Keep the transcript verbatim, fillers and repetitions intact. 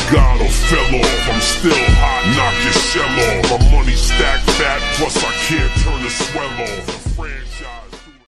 God or fell off, I'm still hot, knock your shell off. My money stacked fat, plus I can't turn the swell off.